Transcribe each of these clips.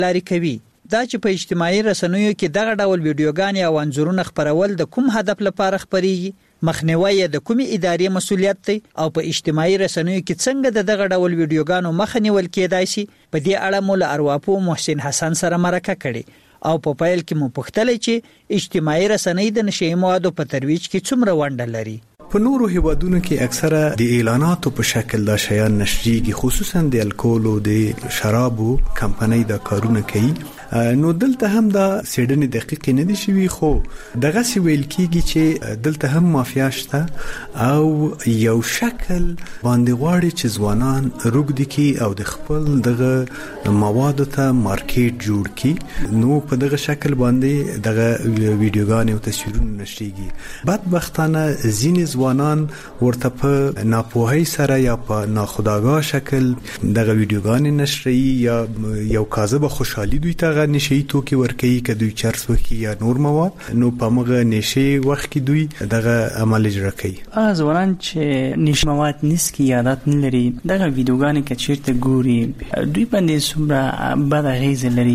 لارې کوي. دا چې په اجتماعي رسنیو کې دغه ډول ویډیوګانې او انځورونه خپرول د کوم هدف لپاره خپريږي، مخنیوي د کومې ادارې مسولیت دی او په اجتماعي رسنیو کې څنګه دغه ډول ویډیوګانو مخه نیول کېدای شي، په دې اړه مو له ارواپو محسن حسن سره مرکه کړې او په پیل کې مو پوښتلې چې اجتماعي رسنۍ د نشي موادو په ترویج کې څومره ونډه لري. په نورو هیوادونو کې اکثره د اعلاناتو په شکل دا شیان نشریږي، خصوصا د الکول او د شرابو کمپنۍ دا کارونه کوي. نو دلته هم دا سیډنې دقیق نه دي شوی، خو دغه سی ویل کیږي چې دلته هم مافیا شته او یو شکل باندې غواړي چې ځوانان روږدي کی او د خپل دغه موادو ته مارکیټ جوړ کی. نو په دغه شکل باندې دغه ویډیوګانې او تصویرونه نشریږي. بدبختانه ځینې ځوانان ورته په ناپوهۍ سره یا په ناخودآگاه شکل دغه ویډیوګانې نشري یا یو کاذبه خوشحالي دوی ته نشي توکي ورکي که دوی چرس وکي یا نور مواد، نو په موږ نشي وخت کې دوی دغه عمل اجرا کوي. ځوانان چې نشي مواد نسکي عادت نه لري، دغه ویډیوګانې که چیرته ګوري دوی باندې څومره بد اغیزه لري.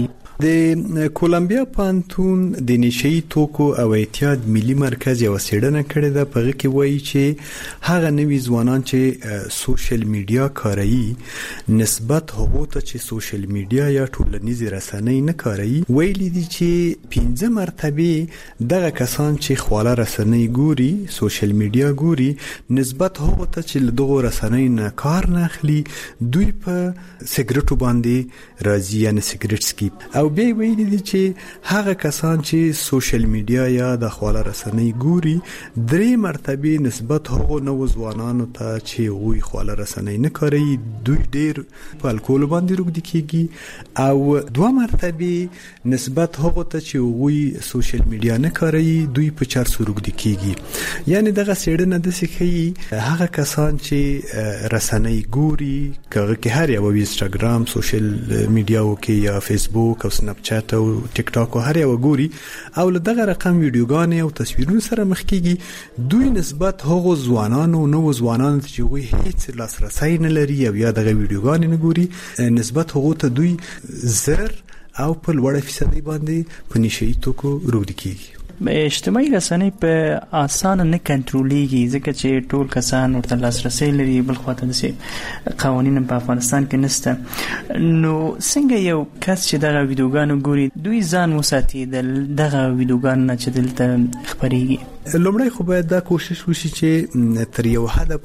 د کولمبیا پانتون د نشي توکو او اعتیاد ملي مرکز یو سیډنه کړې ده، په کې وایي چې هغه نوي ځوانان چې سوشل میډیا کاروي نسبت هغه ته چې سوشل میډیا یا ټولنیزې رسنۍ نه کاروي، ویلي دي چې 15 مرتبه دغه کسان چې خواله رسنۍ ګوري، سوشل میډیا ګوري، نسبت هغه ته چې دغه رسنۍ نه کار نه اخلي دوی په سیګریټو باندې راځي، یعنی سیګریټ سکیپ. او بیا ویلي دي چې هغه کسان چې سوشل میډیا یا د خواله رسنۍ ګوري 3 مرتبه نسبت هغه نو ځوانانو ته چې وی خواله رسنۍ نه کوي دوی ډیر په الکول باندې روږدي کیږي، او 2 مرتبه نسبت هغه ته چې وی سوشل میډیا نه کوي دوی په چرسو روږدي کیږي. یعنی دغه سیډنه د سخی هغه کسان چې رسنۍ ګوري، کغه کې هر یو انستګرام، سوشل میډیا او کې یا فیسبوک او سناپ چات او ټیک ټاک او هر یو ګوري او له دغه رقم ویډیوګانې او تصویرونو سره مخ کیږي، دوی نسبت هغو ځوانانو نو ځوانانو چې وی هیڅ لاسرسي نه لري او یا دغه ویډیوګانې نه ګوري، نسبت هغو ته دوی زر او په لوړه فیصدي باندې په نشي توکو روږدي کیږي. اجتماعي رسنۍ په اسانه نه کنټرولېږي ځکه چې ټول کسان ورته لاسرسي لري، بل خواته د قوانین په افغانستان کې نشته. نو څنګه یو کس چې دغه ویډیوګانو ګوري دوی ځان وساتي دغه ویډیوګانو نه چې دلته خپرېږي؟ لومړی خو باید دا کوشش وشي چې تر یو حد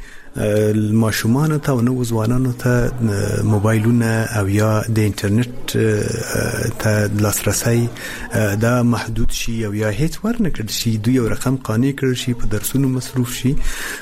پورې ماشومان ته او نو ځوانانو ته موبایلونه او یا د انټرنیټ ته لاسرسي دا محدود شي او یا هیڅ ورنکړل شي، دوی یو رقم قانع کړل شي، په درسونو مصروف شي.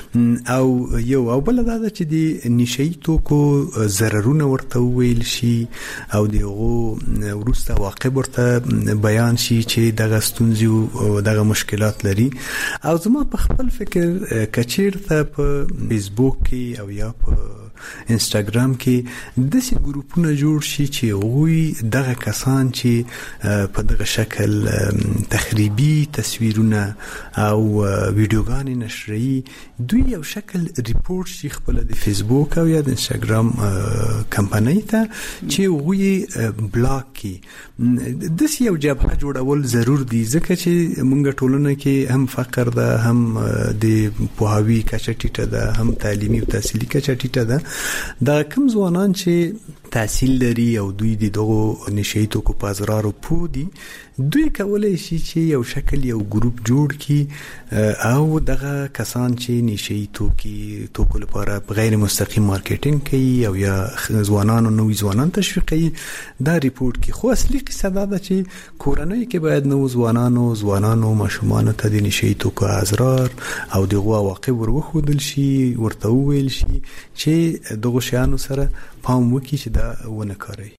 او یو او بل دا چې د نشي توکو ضررونه ورته ویل شي او دغه ورسته واقع ورته بیان شي چې دغه ستونزې او دغه مشکلات لري. او زما په خپل فکر کچیرته په فیسبوک کې او یا په انستګرام کې د سي ګروپونه جوړ شي چې وی دغه کسان چې په دغه شکل تخریبي تصویرونه او ویډیوګانې نشري دوی یو شکل ریپورت شي خپل د فیسبوک او یا د انستګرام کمپنۍ ته چې وی بلاک کی. د سي یو جبهه جوړول ضرور دي ځکه چې موږ ټولنه کې هم فقر ده، هم د پوهاوی کچه ټیټه ده، هم تعلیمي او تحصیلي کچه ټیټه ده. دا کوم ځوانان چې تحصیل لري او دوی د دغه نشي توکو په اضرارو پودي، دوی کولای شي چې یو شکل یو ګروپ جوړ کی او دغه کسان چې نشي توکو لپاره غیر مستقیم مارکیټینګ کوي او یا ځوانانو نوې ځوانان تشویقي دا ریپورت کی. خو اصلي قصه دا ده چې کورنۍ کې باید نو ځوانانو ماشومان ته د نشي توکو اضرار او دغه عواقب ورخودل شي، ورته ویل شي چې دغه شیانو سره پام وکړي چې دا ونه کوي.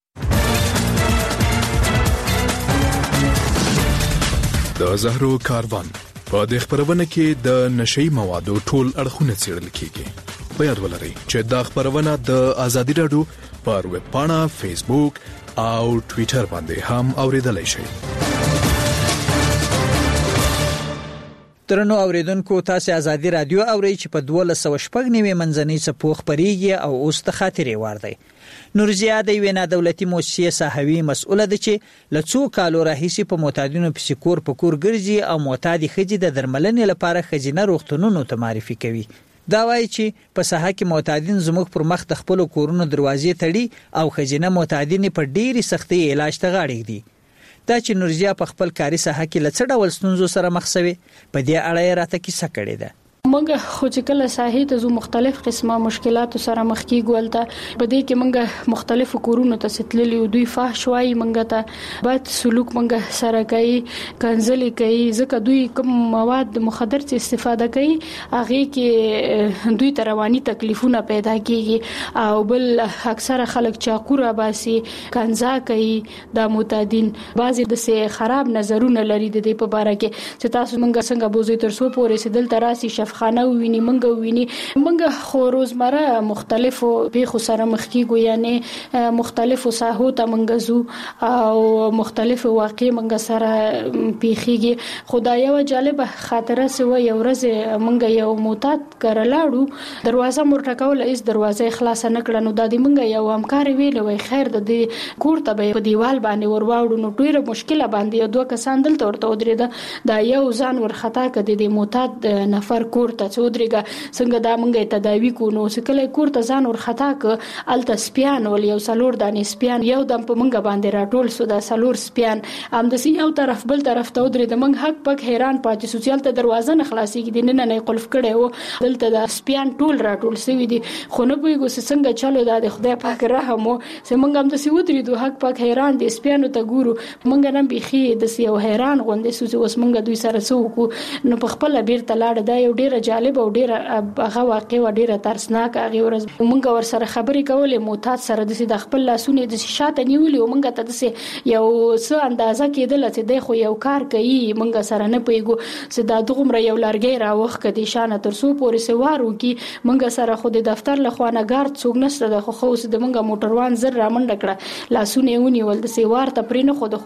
د زهرو کاروان په د خبرونه کې د نشي موادو ټول اړخونه څېړل کیږي. په یاد ولرئ چې دا خبرونه د ازادي رادیو پر ویب پاڼه، فیسبوک او ټوئیټر باندې هم اوریدلای شئ. درنو اوریدونکو تاسو ازادي رادیو اورئ چې په 1290 منځنۍ څپو خبريږي او اوس ته خاطرې واردی. نورزیا د وینا دولتي مؤسسې صحوي مسؤله ده چې لڅو کالو راهیسي په معتادینو پسې کور په کور ګرځي او معتادي خځې د درملنې لپاره خزینه روغتونونو ته معرفي کوي. دا وایي چې په ساحه کې معتادین زموږ پر مخ د خپل کورونو دروازې تړي او خزینه معتادین په ډېری سختي علاج ته غاړي دي. دا چې نورزیا په خپل کاري ساحه کې لڅ ډول ستونزو سره مخ شوي په دې اړه یې راته کیسه کړې ده. منګه خو چې کله ساحې ته زو مختلف قسمه مشکلات سره مخ کیږي ولته په دې کې منګه مختلف کورونو ته ستللی او دوی فحش وایي منګه ته بد سلوک منګه سره کوي کنځلې کوي ځکه دوی کوم مواد مخدر څخه استفاده کوي هغه کې دوی ته رواني تکلیفونه پیدا کیږي او بل اکثره خلک چاقوره باسي کنځا کوي د معتادین بعضي د سه خراب نظرونه لري د دې په اړه کې چې تاسو منګه څنګه بوزي تر څو پورې سدل تراسي خانه ویني منګه خو روزمره مختلفو پیښو سره مخ کیږي یعنی مختلفو ساحو ته منګزو او مختلفو واقع منګه سره پیخيږي خدای یو جالب خاطره سوه یو ورځ منګه یو معتاد کرلاړو دروازه مرټکول ایس دروازه خلاص نه کړه نو د دې منګه یو همکار ویل وای خیر د دې کور ته په دیوال باندې ورواړو نو ډیره مشکله باندې دوه کسان دلته ورته ودرېده دا یو ځان ورخطا کړي د معتاد نفر کور ته چودريګه څنګه دا منګه تداوی کو نو سکله کور ته ځان ور خطا ک الته سپیان ول یو سلور دانې سپیان یو دم په منګه باندې راټول سو دا سلور سپیان ام د یو طرف بل طرف ته ودرې د منګ حق پک حیران پاتې سوسیال ته دروازه نه خلاصي کې دینه نه قلف کړي او دلته د سپیان ټول راټول سوي دي خو نه پويګو څنګه چالو د خدای پاک رحم او سمنګ ام د سی ودرې دوه حق پک حیران دي سپیانو ته ګورو منګه نن بيخي د سی یو حیران غوندې سوسي اوس منګه دوی سره سو نو په خپل بیرته لاړ دا یو ډیره جالب او ډیره هغه واقع و ډیره ترسناک هغه ورځ مونږ ور سره خبرې کولې معتاد سره د خپل لاسونه د شاته نیولې او مونږ ته د یو څه اندازه کېدل چې د خو یو کار کوي مونږ سره نه پیګو چې دا دغمره یو لارګي را وخت کدي شانه تر سو پورې سوارو کې مونږ سره خو د دفتر له خوانه ګارد څوک نشته د خو اوس د مونږ موټروان زر را منډه کړه لاسونه ونیول د سیوار ته پرې نه خو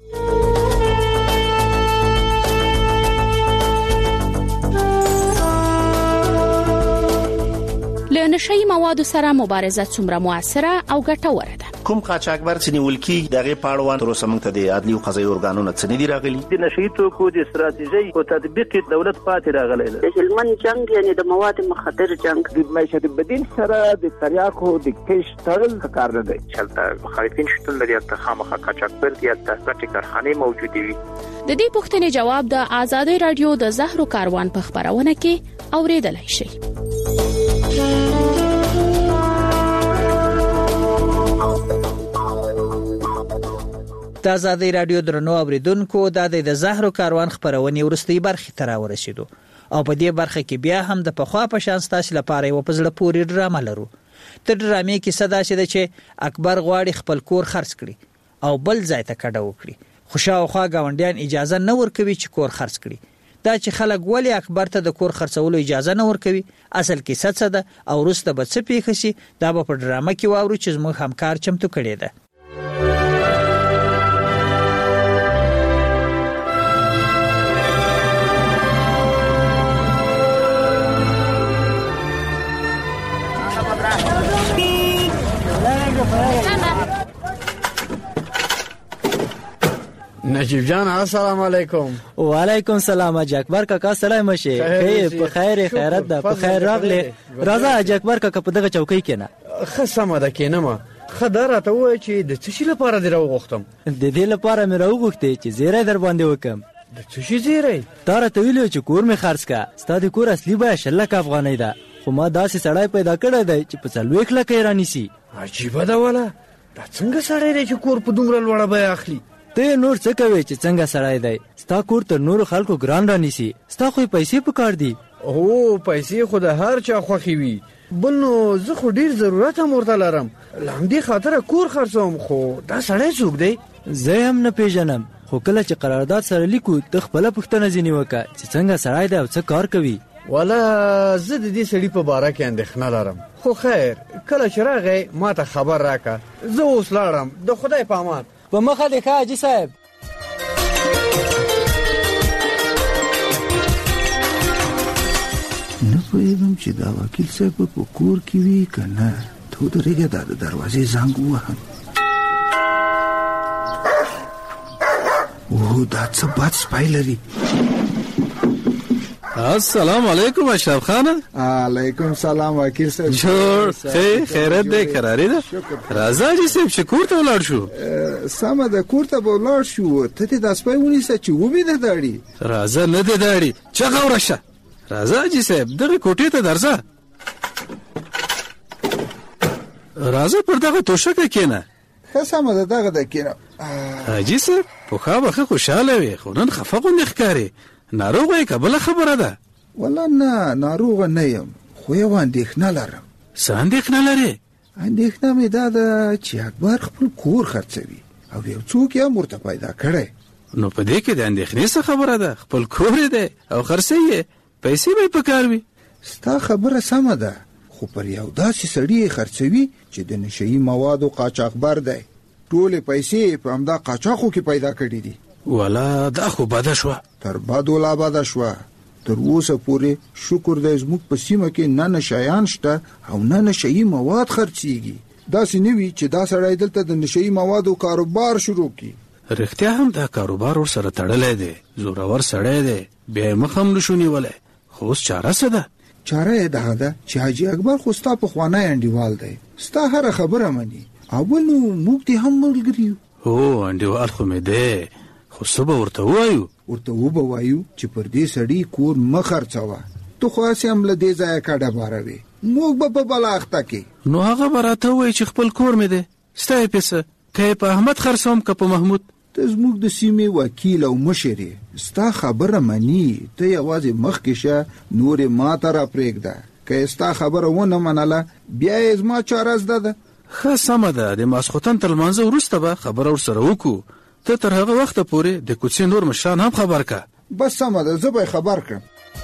له نشئی موادو سره مبارزه څومره موثره او ګټوره ده. کوم قاچاقبر چې نیول کیږي دغه پاړوان تر اوسه موږ ته د عدلي او قضایي ارګانونو څخه دي راغلي. د نشئی توکو د استراتیژي او تطبیق دولت پاتې راغلی دی. د هلمند جنگ یعنی د مواد مخدر جنگ د معیشت بدیل سره د تریاکو د کیش تړل کار نه دی. چلته مخالفین شتون لري چې خامخا قاچاقبر دي چې ګټي کارخانه موجوده وي. د دې پوښتنې جواب د آزادۍ رادیو د زهرو کاروان په خبرونه کې اوریدلای شئ. د آزادۍ رادیو درنو اوریدونکو د زهرو کاروان خبرونه ورستۍ برخه تر ورسېدو او په دې برخه کې بیا هم د پخوا په شان ستاسو لپاره یو پزړه پوری ډرامه لرو. تر ډرامې کې صدا شې چې اکبر غواړي خپل کور خرڅ کړي او بل ځای ته کډه وکړي خو شاوخوا گاونډیان اجازه نه ورکوي چې کور خرڅ کړي. دا چې خلک ولی اکبر ته د کور خرڅولو اجازه نه ورکوي اصل کې څه ده او وروسته به څه پیښ شي دا به په ډرامه کې واورو چې زموږ همکار چمتو کړی ده. نجیب جان السلام علیکم. وعلیکم السلام. اج اکبر کاکا سلام شه. خیر په خیر خیرت ده په خیر راغله. راځه اج اکبر کاکا په دغه چوکۍ کېنه. خصمه ده کېنه خدای ته وای چې د څه شي لپاره دی راوغختم. د دې لپاره مې راوغختې چې زیره در باندې وکم. د څه شي زیره؟ تاره ته ویلو چې کور مې خرڅ کا. ستاسو کور اصلي به 1 لک افغانۍ ده. خو ما داسې سړی پیدا کړی دی چې په 40 لک ایرانی سي. عجیب ده ولا. دا څنګه سړی دی چې کور په دومره لوړه به اخلي؟ ته نور څه کوي چې څنګه سړی دی؟ ستا کور تر نور خلکو ګران رانیسي. ستا خو پیسې پکار دي. او پیسې خو د هر چا خوخي وي. بل نو زه خو ډیر ضرورت هم ورته لرم. لامدي خاطر کور خرڅوم خو دا سړی څوک دی؟ زه هم نه پیژنم. خو کله چې قرارداد سره لیکو ته خپل پوښتنه ځینی وکړه چې څنګه سړی دی او څه کار کوي. ولا زه د دې سړي په باره کې اندېښنه لرم. خو خیر کله چې راغی ما ته خبر راکړه. زه اوس لاړم. د خدای په امان. په مخه دې ښه حاجي صاحب. پوهېږم چې دا وکیل صاحب په کور کې وي که نه. ته ودرېږه، دا د دروازې زنګ ووهم. اوه دا څه بد سپی لري. السلام علیکم اشرف خان. علیکم سلام وکیل صاحب. جوړ خیرت دی، قراری ده. راځه چې صاحب شکور ته ولاړ شو. سمه ده، کور ته به ولاړ شو. ته دې دا سپی ونیسه چې ومې نه داړي. راځه نه دې داړي، چغه ورشه. راځه چې صاحب دغه کوټې ته درځه. راځه پر دغه توشکه کېنه. ښه سمه ده، دغه ده کېنه. حاجي صاحب پخوا به ښه خوشحاله وې، خو نن خفه غوندې ښکارې. ناروغه یې که بله خبره ده؟ والله نه، ناروغه نه یم، خو یوه اندېښنه لرم. څه اندېښنه لرې؟ اندېښنه مې دا ده چې اکبر خپل کور خرڅوي او یو څوک یې هم ورته پیدا کړی. نو په دې کې د اندېښنې څه خبره ده؟ خپل کور یې دی او خرڅوي یې، پیسې به یې پکار وي. ستا خبره سمه ده، خو پر یو داسې سړي یې خرڅوي چې د نشهیي موادو قاچاقبر دی. ټولې پیسې په همدا قاچاقو کې پیدا کړي دي. والا دا خو بده شوه. تر بدو لا بده شوه. تر اوسه پورې شکر دی زموږ په سیمه کې نه نشایان شته او نه نشهیي مواد خرڅېږي. داسې نه وي چې دا سړی دلته د نشهیي موادو کاروبار شروع کړي. رښتیا هم دا کاروبار ورسره تړلی دی، زورور سړی دی، بیا یې مخ هم نشو نیولی. خو اوس چاره څه ده؟ چاره یې دغه ده چې حاجي اکبر خو ستا پخوانی انډیوال دی، ستا هره خبره مني. اول نو موږ دې هم ملګري یو. هو انډیوال خو مې دی، خو څه به ورته ووایو؟ ورته وبه وایو چې پر دې سړي کور مه خرڅوه. ته خو هسې هم له دې ځایه کډه باروې، موږ به په بله اخته کې. نو هغه به راته ووایي چې خپل کور مې دی، ستا یې پیسه، که یې په احمد خرڅوم که په محمود. ته زموږ د سیمې وکیل او مشر یې، ستا خبره مني. ته یوازې مخکې شه، نور یې ما ته را پرېږده. که یې ستا خبره ونه منله بیا یې زما چاره زده ده. ښه سمه ده، د ماسخوتن تر لمانځه وروسته به خبره ورسره وکړو. ته تر هغه وخته پورې د کوڅې نور مشران هم خبر که. بس سمه ده، زه به یې خبر کړم.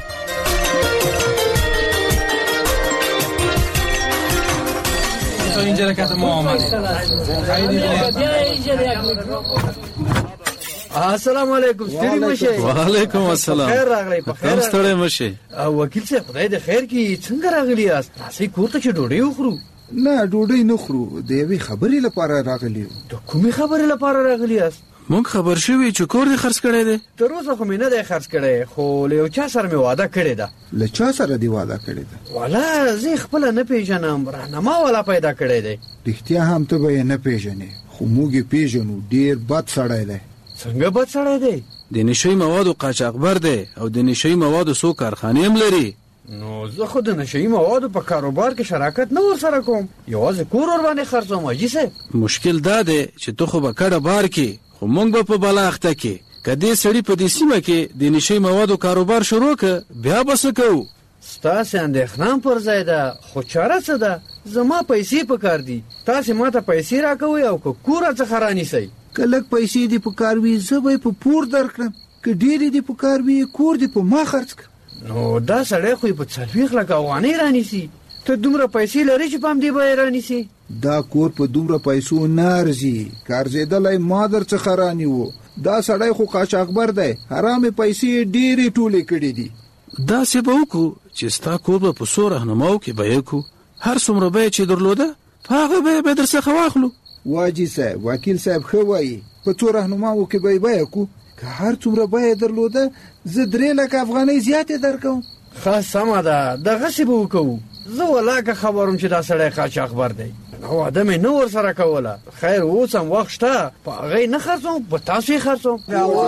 السلام علیکم. ستړي مشه. وعلیکم السلام. خیر راغلی. په خیر ستړي مشه. وکیل صاحب خدای دې خیر کړي. څنګه راغلی یاست؟ تاسو کور ته چې ډوډۍ وخورو؟ نه ډوډۍ نه خورو، د یوې خبرې لپاره راغلی یو. د کومې خبرې لپاره راغلی یاست؟ مونږ خبر شوي چې کور دې خرڅ کړی دی. تر اوسه خو مې نه دی خرڅ کړی، خو له یو چا سره مې واده کړې ده. له چا سره دې واده کړې ده؟ والا زه خپله نه پیژنم، راهنما والا پیدا کړی دی. رښتیا هم ته به یې نه پیژنې، خو موږ یې پیژنو. ډېر بد سړی دی. څنګه بد سړی دی؟ د نشهیي موادو قاچاقبر دی او د نشهیي موادو څو کارخانې هم لري. نو زه خو د نشهیي موادو په کاروبار کې شراکت نه ورسره کوم، یوازې کور ورباندې خرڅوم. حاجي صاحب مشکل دا دی چې ته خو به کډه بار کې، خو مونږ به په بله اخته کې. که دې سړي په دې سیمه کې د نشهیي موادو کاروبار شروع که بیا به څه کوو؟ ستاسې اندېښنه پر ځای ده، خو چاره څه ده؟ زما پیسې پکار دي، تاسې ما ته پیسې راکوئ او که کور راڅخه رانیسئ. که لږ پیسې دې پکار وي زه به یې په پور درکړم، که ډېرې دې پکار وي کور دې په ما خرڅ کړم. نو دا سړی خو یې په 40 لکه افغانۍ رانیسي. ته دومره پیسې لرې چې په همدې به یې رانیسي؟ دا کور په دومره پیسو نه ارزي، که ارزېدلی ما در څخه رانیوه. دا سړی خو قاچاقبر دی، حرامې پیسې ډېرې ټولې کړي دي. داسې به وکړو چې ستا کور به په څو رهنماو کې بیه کړو، هر څومره بیه چې درلوده په هغه بیه به در څخه واخلو. واجي صاحب، وکیل صاحب ښه وایي، په څو رهنماو کې به یې بیه کړو. که هر څومره بیه درلوده زه 3 لکه افغانۍ زیاتې درکوم. ښه سمه ده، دغسې به وکړو. زه ولاکه خبروم چې دا سړی قاچاقبر دی، واده مې نه ورسره کوله. خیر اوس هم وخت شته، په هغه یې نه خرڅوم، په تاسو یې خرڅوم.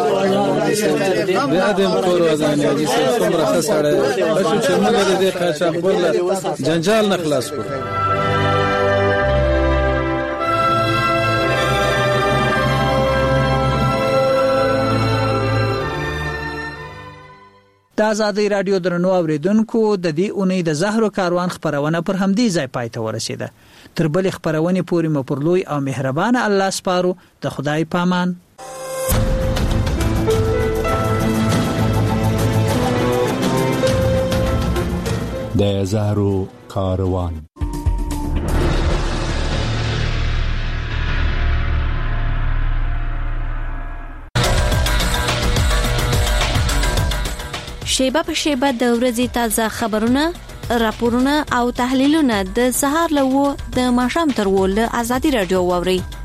بیا دې م کور ودانې. حاجي صاحب څومره ښه سړی دی، ښه شو چې موږ د دې قاچاقبر له جنجال نه خلاص کړو. د آزادۍ رادیو درنو اوریدونکو، د دې اونۍ د زهرو کاروان خبرونه پر همدې ځای پای ته ورسیده. تر بلې خبرونې پورې مو پر لوی او مهربانه الله سپارو. د خدای پامان. د زهرو کاروان. شیبه په شیبه د ورځې تازه خبرونه راپورونه او تحلیلونه د سهار له 9 د ماښام تر 10 له آزادي رادیو واوري.